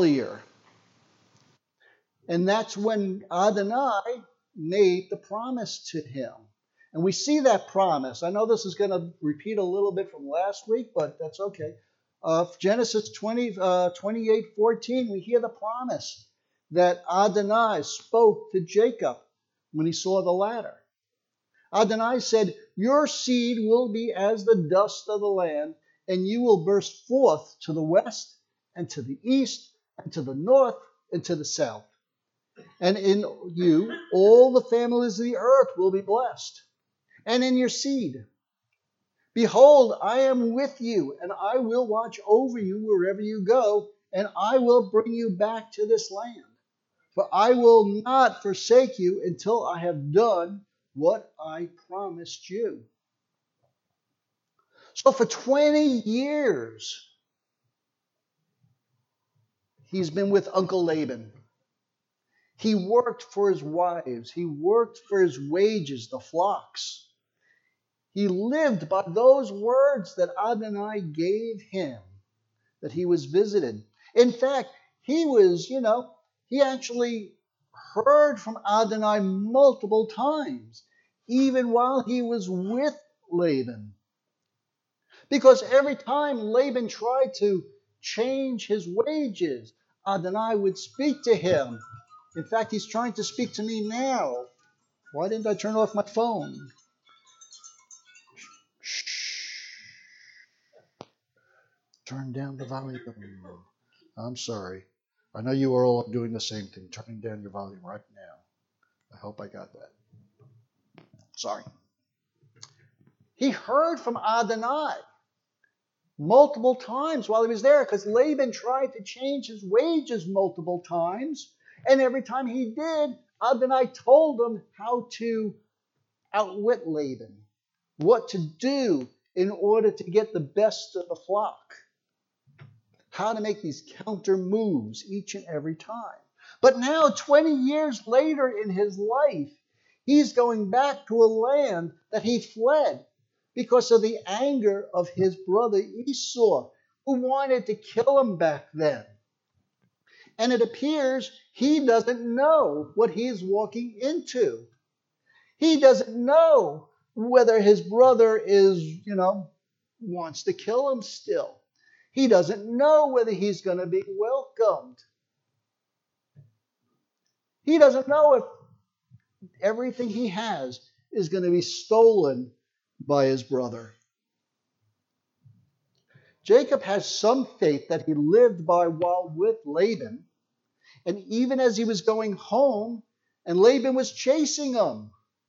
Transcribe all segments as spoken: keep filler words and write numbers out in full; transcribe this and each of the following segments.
earlier. And that's when Adonai made the promise to him. And we see that promise. I know this is going to repeat a little bit from last week, but that's okay. Uh, Genesis twenty, uh, twenty-eight fourteen, we hear the promise that Adonai spoke to Jacob when he saw the ladder. Adonai said, your seed will be as the dust of the land, and you will burst forth to the west and to the east and to the north and to the south. And in you all the families of the earth will be blessed, and in your seed. Behold, I am with you, and I will watch over you wherever you go, and I will bring you back to this land. For I will not forsake you until I have done what I promised you. So for twenty years, he's been with Uncle Laban. He worked for his wives. He worked for his wages, the flocks. He lived by those words that Adonai gave him, that he was visited. In fact, he was, you know, he actually heard from Adonai multiple times, even while he was with Laban. Because every time Laban tried to change his wages, Adonai would speak to him. In fact, he's trying to speak to me now. Why didn't I turn off my phone? Shh. Turn down the volume. I'm sorry. I know you are all doing the same thing, turning down your volume right now. I hope I got that. Sorry. He heard from Adonai multiple times while he was there, because Laban tried to change his wages multiple times. And every time he did, Adonai told him how to outwit Laban, what to do in order to get the best of the flock, how to make these counter moves each and every time. But now, twenty years later in his life, he's going back to a land that he fled because of the anger of his brother Esau, who wanted to kill him back then. And it appears he doesn't know what he's walking into. He doesn't know whether his brother is, you know, wants to kill him still. He doesn't know whether he's going to be welcomed. He doesn't know if everything he has is going to be stolen by his brother. Jacob has some faith that he lived by while with Laban. And even as he was going home, and Laban was chasing him,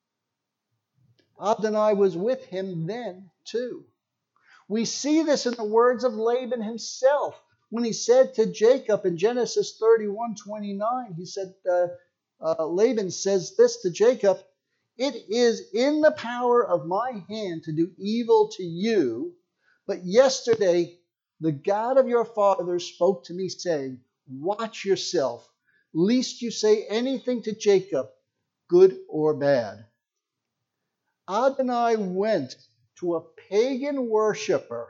Adonai was with him then too. We see this in the words of Laban himself when he said to Jacob in Genesis thirty-one twenty-nine, he said, uh, uh, Laban says this to Jacob, it is in the power of my hand to do evil to you, but yesterday the God of your fathers spoke to me saying, watch yourself, lest you say anything to Jacob, good or bad. Adonai went to a pagan worshiper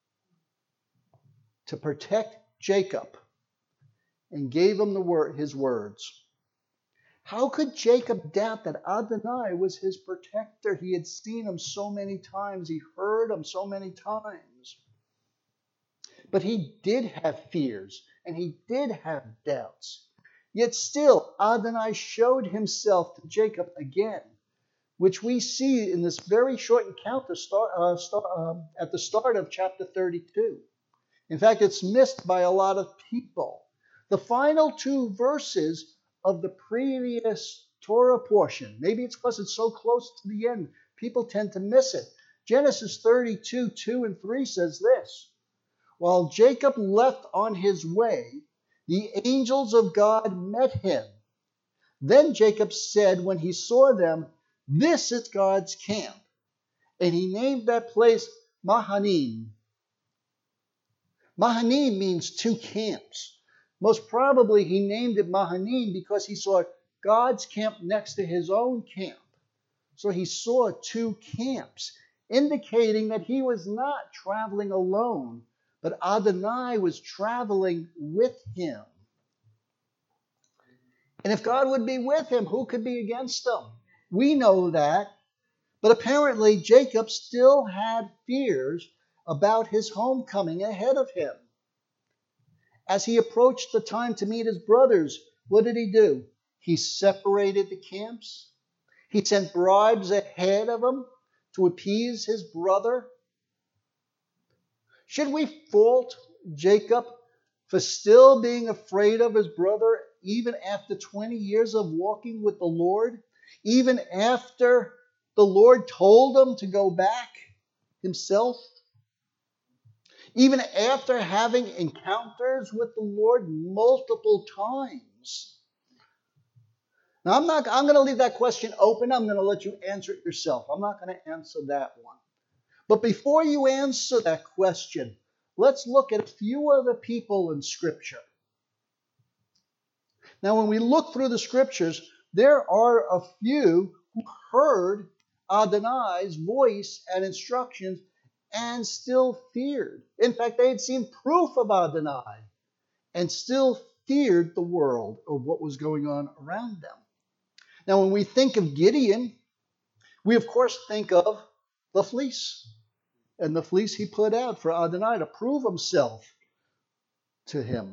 to protect Jacob and gave him the word, his words. How could Jacob doubt that Adonai was his protector? He had seen him so many times. He heard him so many times. But he did have fears and he did have doubts. Yet still, Adonai showed himself to Jacob again, which we see in this very short encounter start, uh, start, um, at the start of chapter thirty-two. In fact, it's missed by a lot of people. The final two verses of the previous Torah portion, maybe it's because it's so close to the end, people tend to miss it. Genesis thirty-two, two and three says this, while Jacob left on his way, the angels of God met him. Then Jacob said when he saw them, this is God's camp. And he named that place Mahanaim. Mahanaim means two camps. Most probably he named it Mahanaim because he saw God's camp next to his own camp. So he saw two camps, indicating that he was not traveling alone, but Adonai was traveling with him. And if God would be with him, who could be against him? We know that. But apparently Jacob still had fears about his homecoming ahead of him. As he approached the time to meet his brothers, what did he do? He separated the camps. He sent bribes ahead of him to appease his brother. Should we fault Jacob for still being afraid of his brother even after twenty years of walking with the Lord? Even after the Lord told him to go back himself? Even after having encounters with the Lord multiple times? Now, I'm not. I'm going to leave that question open. I'm going to let you answer it yourself. I'm not going to answer that one. But before you answer that question, let's look at a few other people in Scripture. Now, when we look through the Scriptures, there are a few who heard Adonai's voice and instructions and still feared. In fact, they had seen proof of Adonai and still feared the world or what was going on around them. Now, when we think of Gideon, we of course think of the fleece. And the fleece he put out for Adonai to prove himself to him.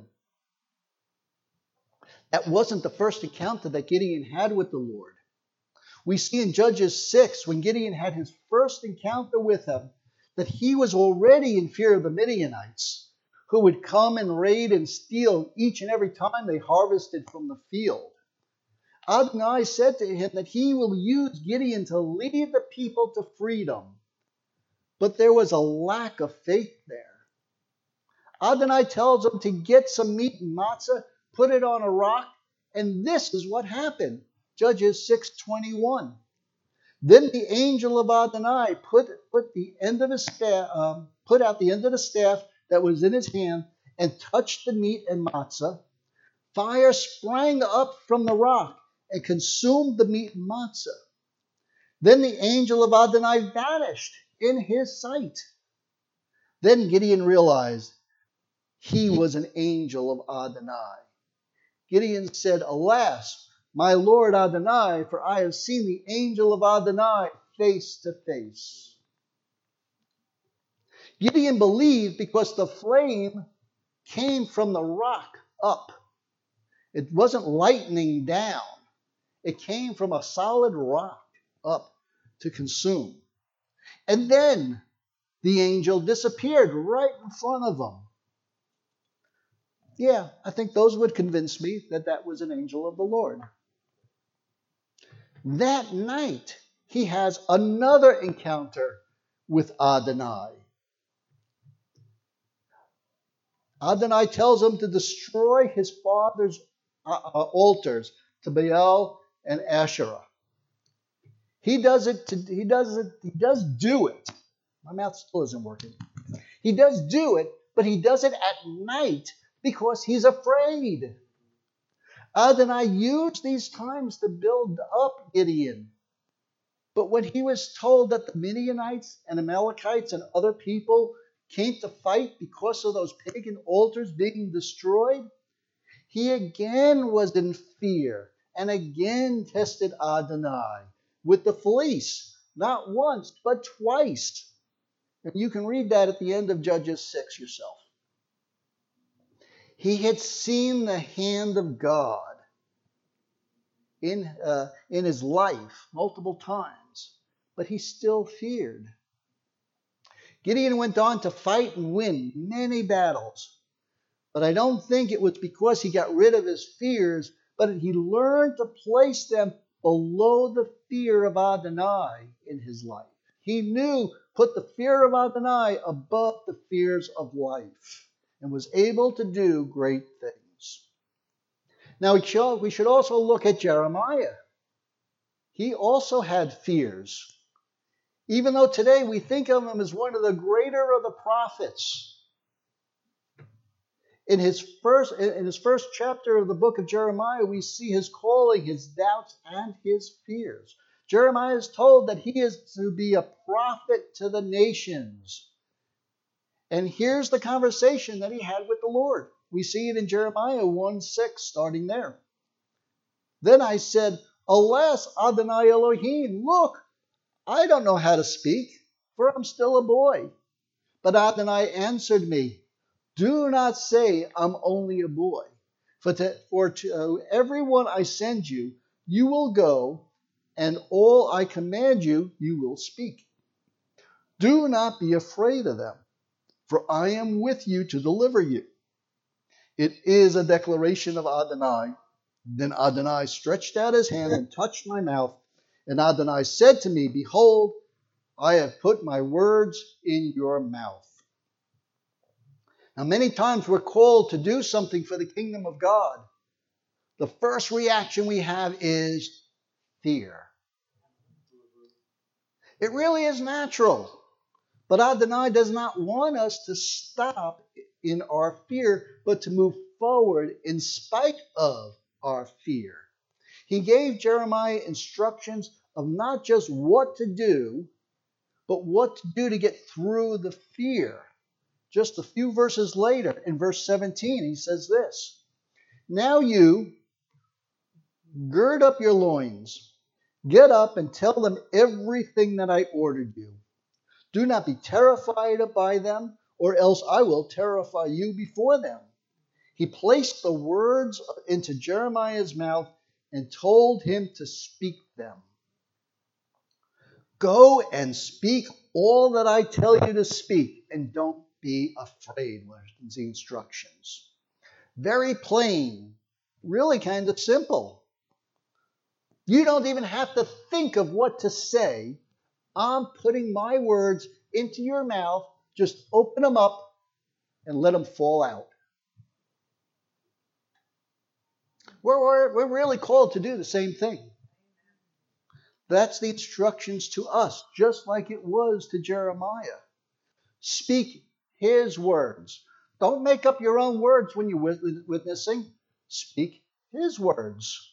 That wasn't the first encounter that Gideon had with the Lord. We see in Judges six, when Gideon had his first encounter with him, that he was already in fear of the Midianites, who would come and raid and steal each and every time they harvested from the field. Adonai said to him that he will use Gideon to lead the people to freedom. But there was a lack of faith there. Adonai tells him to get some meat and matzah, put it on a rock, and this is what happened. Judges six twenty-one. Then the angel of Adonai put, put the end of his staff, um, put out the end of the staff that was in his hand and touched the meat and matzah. Fire sprang up from the rock and consumed the meat and matzah. Then the angel of Adonai vanished in his sight. Then Gideon realized he was an angel of Adonai. Gideon said, "Alas, my Lord Adonai, for I have seen the angel of Adonai face to face." Gideon believed because the flame came from the rock up. It wasn't lightning down. It came from a solid rock up to consume. And then the angel disappeared right in front of him. Yeah, I think those would convince me that that was an angel of the Lord. That night, he has another encounter with Adonai. Adonai tells him to destroy his father's altars to Baal and Asherah. He does it. To, he does it. He does do it. My mouth still isn't working. He does do it, but he does it at night because he's afraid. Adonai used these times to build up Gideon. But when he was told that the Midianites and Amalekites and other people came to fight because of those pagan altars being destroyed, he again was in fear and again tested Adonai with the fleece, not once, but twice. And you can read that at the end of Judges six yourself. He had seen the hand of God in, uh, in his life multiple times, but he still feared. Gideon went on to fight and win many battles. But I don't think it was because he got rid of his fears, but he learned to place them below the fear of Adonai in his life. He knew, put the fear of Adonai above the fears of life, and was able to do great things. Now we should also look at Jeremiah. He also had fears. Even though today we think of him as one of the greater of the prophets. In his first, in his first chapter of the book of Jeremiah, we see his calling, his doubts, and his fears. Jeremiah is told that he is to be a prophet to the nations. And here's the conversation that he had with the Lord. We see it in Jeremiah one six, starting there. Then I said, Alas, Adonai Elohim, look, I don't know how to speak, for I'm still a boy. But Adonai answered me, Do not say I'm only a boy, for to, for to everyone I send you, you will go, and all I command you, you will speak. Do not be afraid of them, for I am with you to deliver you. It is a declaration of Adonai. Then Adonai stretched out his hand and touched my mouth, and Adonai said to me, Behold, I have put my words in your mouth. Now, many times we're called to do something for the kingdom of God. The first reaction we have is fear. It really is natural. But Adonai does not want us to stop in our fear, but to move forward in spite of our fear. He gave Jeremiah instructions of not just what to do, but what to do to get through the fear. Just a few verses later, in verse seventeen, he says this, Now you gird up your loins, get up and tell them everything that I ordered you. Do not be terrified by them, or else I will terrify you before them. He placed the words into Jeremiah's mouth and told him to speak them. Go and speak all that I tell you to speak, and don't be afraid, were the instructions. Very plain, really kind of simple. You don't even have to think of what to say. I'm putting my words into your mouth. Just open them up and let them fall out. We're, we're, we're really called to do the same thing. That's the instructions to us, just like it was to Jeremiah. Speak his words. Don't make up your own words when you're witnessing. Speak his words.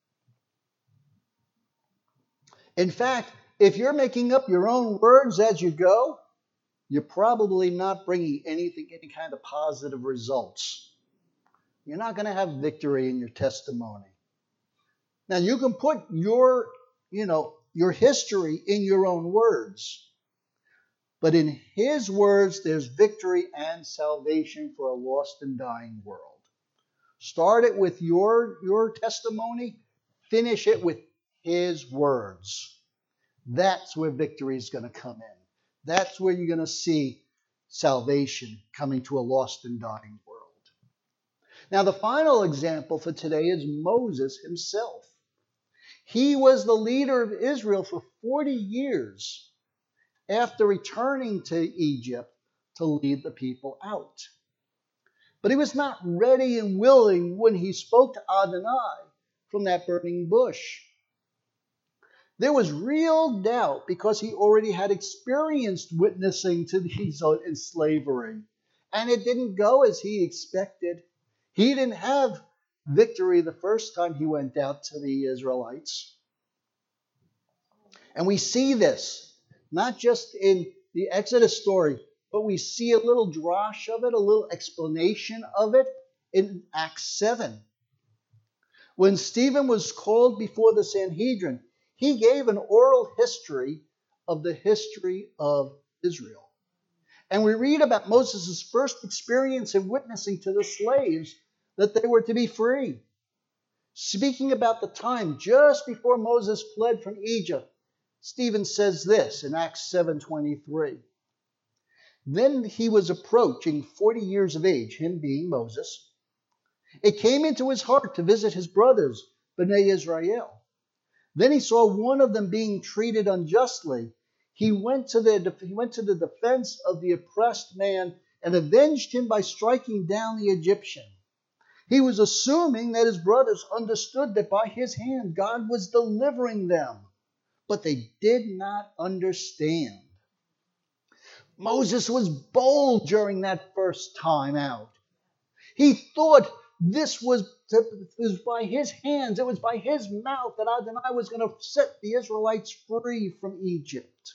In fact, if you're making up your own words as you go, you're probably not bringing anything, any kind of positive results. You're not going to have victory in your testimony. Now, you can put your, you know, your history in your own words. But in his words, there's victory and salvation for a lost and dying world. Start it with your, your testimony. Finish it with his words. That's where victory is going to come in. That's where you're going to see salvation coming to a lost and dying world. Now, the final example for today is Moses himself. He was the leader of Israel for forty years after returning to Egypt to lead the people out. But he was not ready and willing when he spoke to Adonai from that burning bush. There was real doubt because he already had experienced witnessing to these in slavery. And it didn't go as he expected. He didn't have victory the first time he went out to the Israelites. And we see this, not just in the Exodus story, but we see a little drosh of it, a little explanation of it in Acts seven. When Stephen was called before the Sanhedrin, he gave an oral history of the history of Israel. And we read about Moses' first experience in witnessing to the slaves that they were to be free. Speaking about the time just before Moses fled from Egypt, Stephen says this in Acts seven twenty-three. Then he was approaching forty years of age, him being Moses. It came into his heart to visit his brothers, Bnei Israel. Then he saw one of them being treated unjustly. He went to the, he went to the defense of the oppressed man and avenged him by striking down the Egyptian. He was assuming that his brothers understood that by his hand God was delivering them, but they did not understand. Moses was bold during that first time out. He thought this was, it was by his hands, it was by his mouth that Adonai was going to set the Israelites free from Egypt.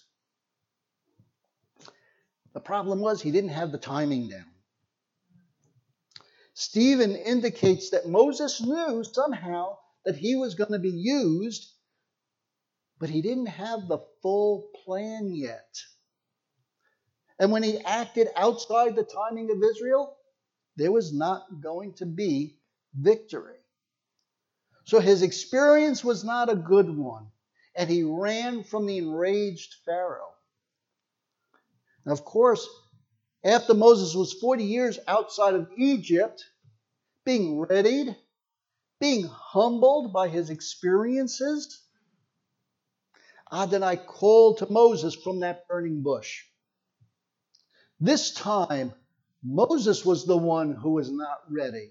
The problem was he didn't have the timing down. Stephen indicates that Moses knew somehow that he was going to be used, but he didn't have the full plan yet. And when he acted outside the timing of Israel, there was not going to be victory. So his experience was not a good one, and he ran from the enraged Pharaoh. Now, of course, after Moses was forty years outside of Egypt, being readied, being humbled by his experiences, Adonai called to Moses from that burning bush. This time, Moses was the one who was not ready.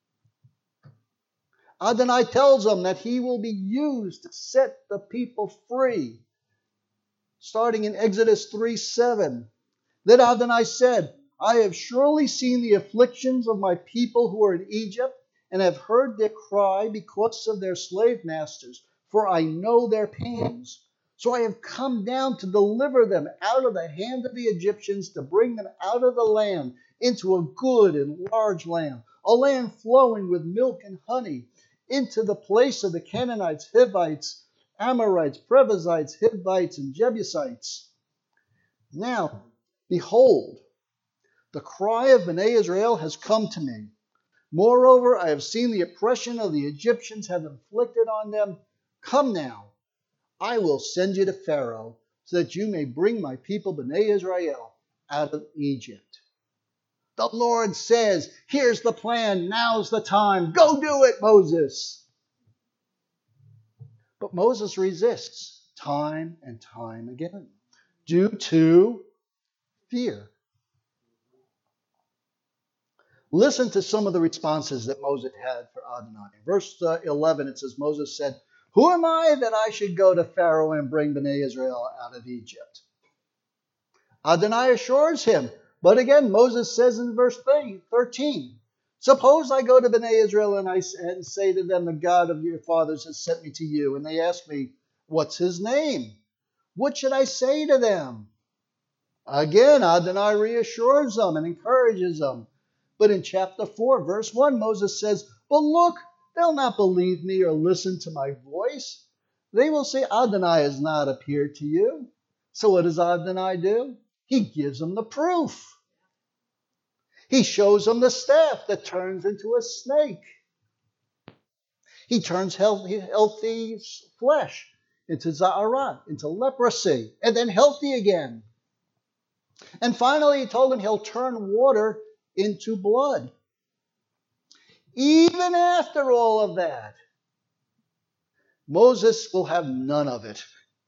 Adonai tells him that he will be used to set the people free. Starting in Exodus three seven. Then Adonai said, I have surely seen the afflictions of my people who are in Egypt, and have heard their cry because of their slave masters, for I know their pains. So I have come down to deliver them out of the hand of the Egyptians, to bring them out of the land into a good and large land, a land flowing with milk and honey, into the place of the Canaanites, Hivites, Amorites, Perizzites, Hivites, and Jebusites. Now, behold, the cry of Bnei Israel has come to me. Moreover, I have seen the oppression of the Egyptians have inflicted on them. Come now, I will send you to Pharaoh, so that you may bring my people Bnei Israel out of Egypt. The Lord says, here's the plan, now's the time, go do it, Moses. But Moses resists time and time again due to fear. Listen to some of the responses that Moses had for Adonai. In verse uh, eleven, it says, Moses said, who am I that I should go to Pharaoh and bring Bnei Israel out of Egypt? Adonai assures him. But again, Moses says in verse thirteen, suppose I go to Bnei Israel and I and say to them, the God of your fathers has sent me to you. And they ask me, what's his name? What should I say to them? Again, Adonai reassures them and encourages them. But in chapter four, verse one, Moses says, but look, they'll not believe me or listen to my voice. They will say, Adonai has not appeared to you. So what does Adonai do? He gives them the proof. He shows them the staff that turns into a snake. He turns healthy, healthy flesh into za'arat, into leprosy, and then healthy again. And finally, he told them he'll turn water into blood. Even after all of that, Moses will have none of it,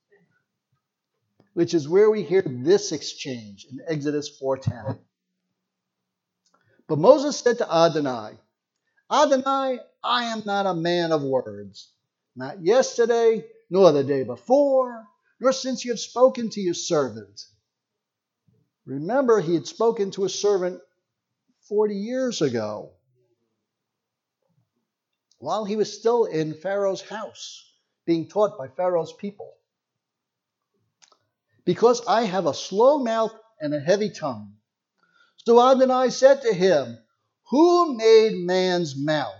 which is where we hear this exchange in Exodus four ten. But Moses said to Adonai, Adonai, I am not a man of words, not yesterday, nor the day before, nor since you have spoken to your servant. Remember, he had spoken to a servant forty years ago, while he was still in Pharaoh's house, being taught by Pharaoh's people. Because I have a slow mouth and a heavy tongue. So Adonai said to him, who made man's mouth?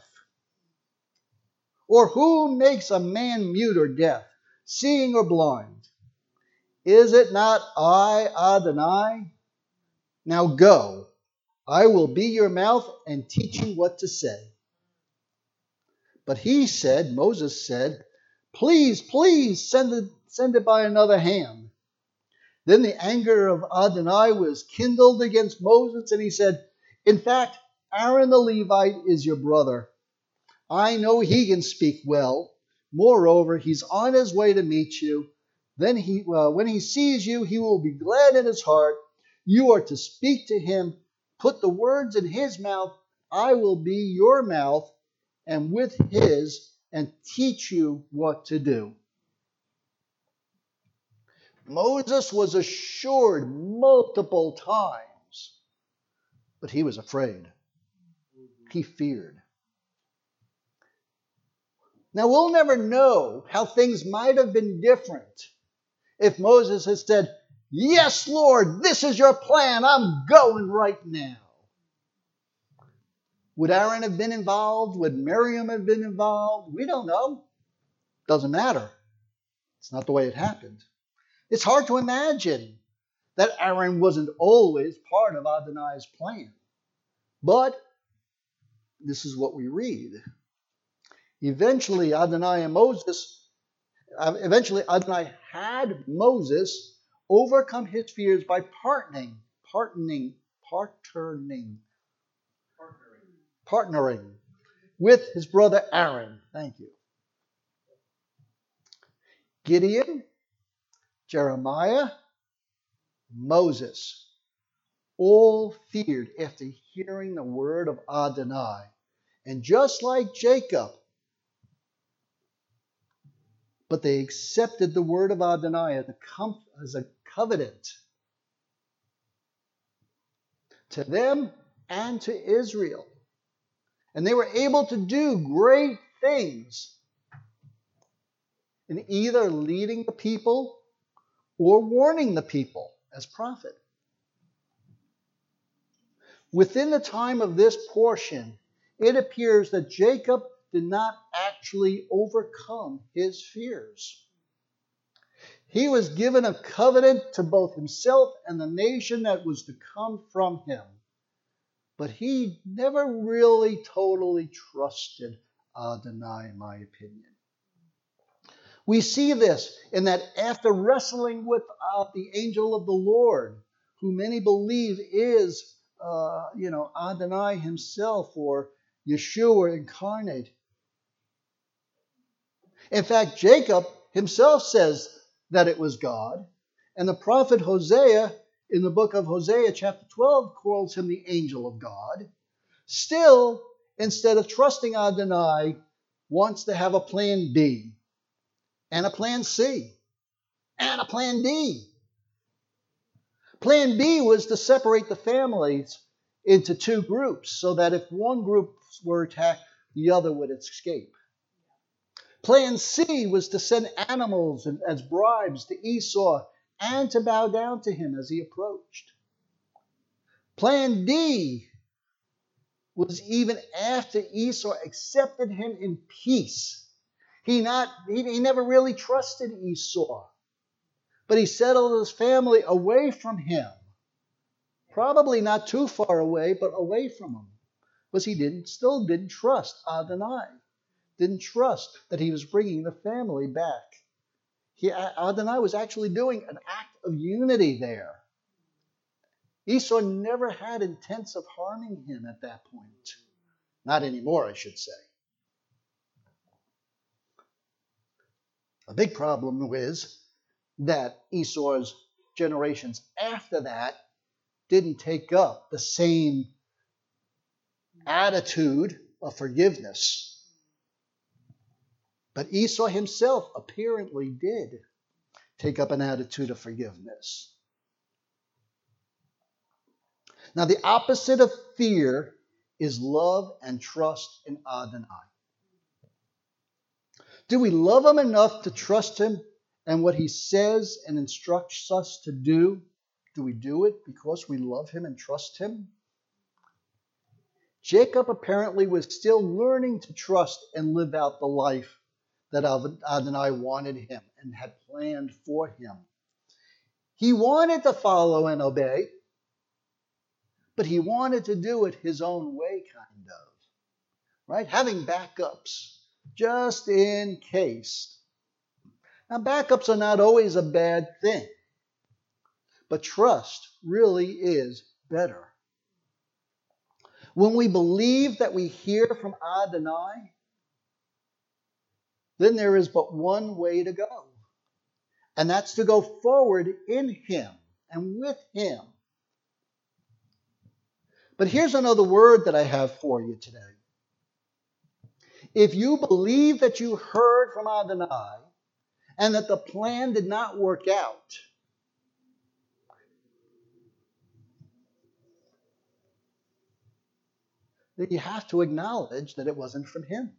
Or who makes a man mute or deaf, seeing or blind? Is it not I, Adonai? Now go, I will be your mouth and teach you what to say. But he said, Moses said, please, please send it, send it by another hand. Then the anger of Adonai was kindled against Moses, and he said, in fact, Aaron the Levite is your brother. I know he can speak well. Moreover, he's on his way to meet you. Then he, uh, when he sees you, he will be glad in his heart. You are to speak to him. Put the words in his mouth. I will be your mouth, and with his, and teach you what to do. Moses was assured multiple times, but he was afraid. He feared. Now, we'll never know how things might have been different if Moses had said, yes, Lord, this is your plan. I'm going right now. Would Aaron have been involved? Would Miriam have been involved? We don't know. Doesn't matter. It's not the way it happened. It's hard to imagine that Aaron wasn't always part of Adonai's plan. But this is what we read. Eventually, Adonai and Moses, eventually Adonai had Moses overcome his fears by partnering, partnering, partnering, partnering, partnering with his brother Aaron. Thank you. Gideon, Jeremiah, Moses all feared after hearing the word of Adonai. And just like Jacob, but they accepted the word of Adonai as a, com- as a covenant to them and to Israel. And they were able to do great things in either leading the people or warning the people as prophet. Within the time of this portion, it appears that Jacob did not actually overcome his fears. He was given a covenant to both himself and the nation that was to come from him. But he never really totally trusted Adonai, in my opinion. We see this in that after wrestling with uh, the angel of the Lord, who many believe is, uh, you know, Adonai himself or Yeshua incarnate. In fact, Jacob himself says that it was God. And the prophet Hosea, in the book of Hosea, chapter twelve, calls him the angel of God. Still, instead of trusting Adonai, wants to have a plan B, and a plan C, and a plan D. Plan B was to separate the families into two groups so that if one group were attacked, the other would escape. Plan C was to send animals as bribes to Esau and to bow down to him as he approached. Plan D was even after Esau accepted him in peace. He, not, he, he never really trusted Esau, but he settled his family away from him. Probably not too far away, but away from him. Because he didn't, still didn't trust Adonai. Didn't trust that he was bringing the family back. He, Adonai was actually doing an act of unity there. Esau never had intents of harming him at that point. Not anymore, I should say. A big problem is that Esau's generations after that didn't take up the same attitude of forgiveness. But Esau himself apparently did take up an attitude of forgiveness. Now, the opposite of fear is love and trust in Adonai. Do we love him enough to trust him and what he says and instructs us to do? Do we do it because we love him and trust him? Jacob apparently was still learning to trust and live out the life that Adonai wanted him and had planned for him. He wanted to follow and obey, but he wanted to do it his own way, kind of. Right? Having backups, just in case. Now, backups are not always a bad thing, but trust really is better. When we believe that we hear from Adonai, then there is but one way to go. And that's to go forward in him and with him. But here's another word that I have for you today. If you believe that you heard from Adonai and that the plan did not work out, then you have to acknowledge that it wasn't from him.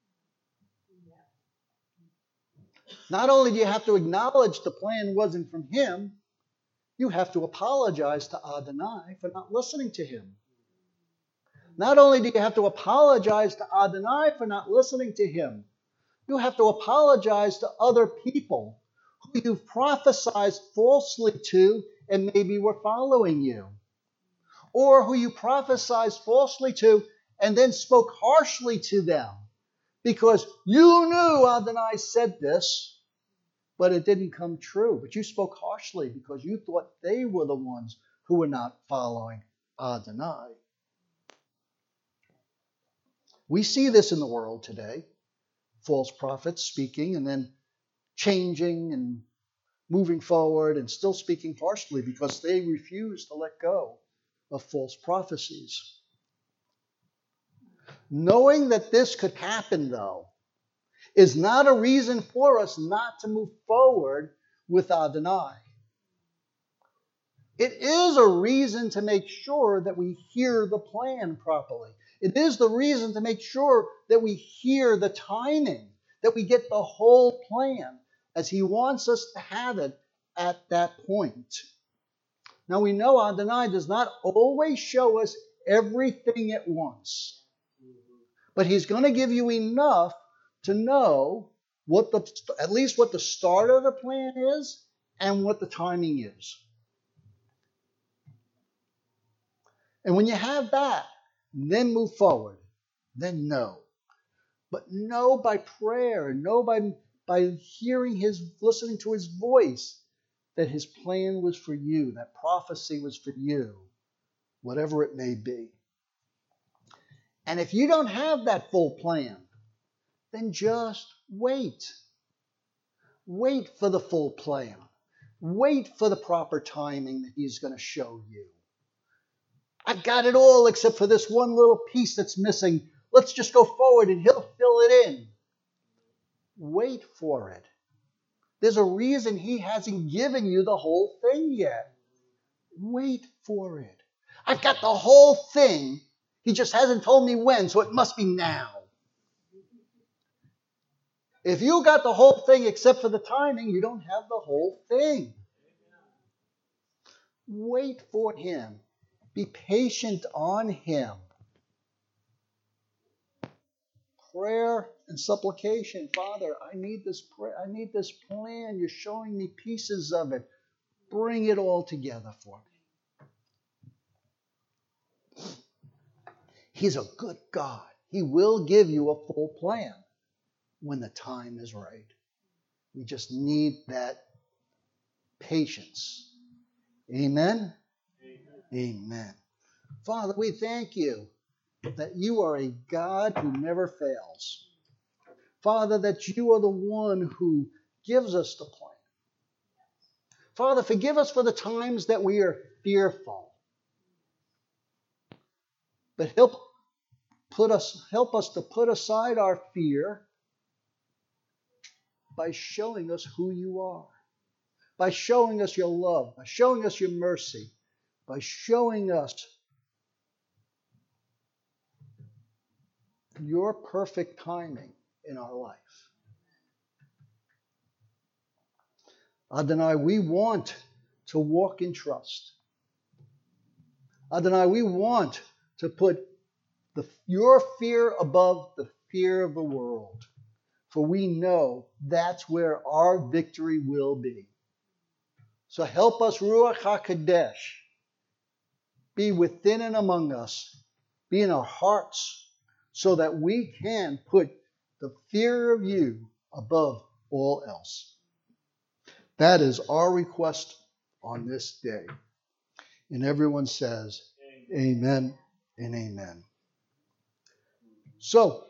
Not only do you have to acknowledge the plan wasn't from him, you have to apologize to Adonai for not listening to him. Not only do you have to apologize to Adonai for not listening to him, you have to apologize to other people who you've prophesied falsely to and maybe were following you. Or who you prophesied falsely to and then spoke harshly to them because you knew Adonai said this, but it didn't come true. But you spoke harshly because you thought they were the ones who were not following Adonai. We see this in the world today. False prophets speaking and then changing and moving forward and still speaking harshly because they refuse to let go of false prophecies. Knowing that this could happen, though, is not a reason for us not to move forward with Adonai. It is a reason to make sure that we hear the plan properly. It is the reason to make sure that we hear the timing, that we get the whole plan as he wants us to have it at that point. Now we know Adonai does not always show us everything at once, but he's going to give you enough to know what the, at least what the start of the plan is and what the timing is. And when you have that, then move forward. Then know. But know by prayer, know by, by hearing his, listening to his voice, that his plan was for you, that prophecy was for you, whatever it may be. And if you don't have that full plan, then just wait. Wait for the full plan. Wait for the proper timing that he's going to show you. I've got it all except for this one little piece that's missing. Let's just go forward and he'll fill it in. Wait for it. There's a reason he hasn't given you the whole thing yet. Wait for it. I've got the whole thing. He just hasn't told me when, so it must be now. If you got the whole thing except for the timing, you don't have the whole thing. Wait for him. Be patient on him. Prayer and supplication. Father, I need this prayer. I need this plan. You're showing me pieces of it. Bring it all together for me. He's a good God. He will give you a full plan when the time is right. We just need that patience. Amen? Amen. Amen. Father, we thank you that you are a God who never fails. Father, that you are the one who gives us the plan. Father, forgive us for the times that we are fearful. But help put us, help us to put aside our fear by showing us who you are, by showing us your love, by showing us your mercy, by showing us your perfect timing in our life. Adonai, we want to walk in trust. Adonai, we want to put the, your fear above the fear of the world. For we know that's where our victory will be. So help us, Ruach HaKodesh, be within and among us, be in our hearts, so that we can put the fear of you above all else. That is our request on this day. And everyone says, amen, amen and amen. So,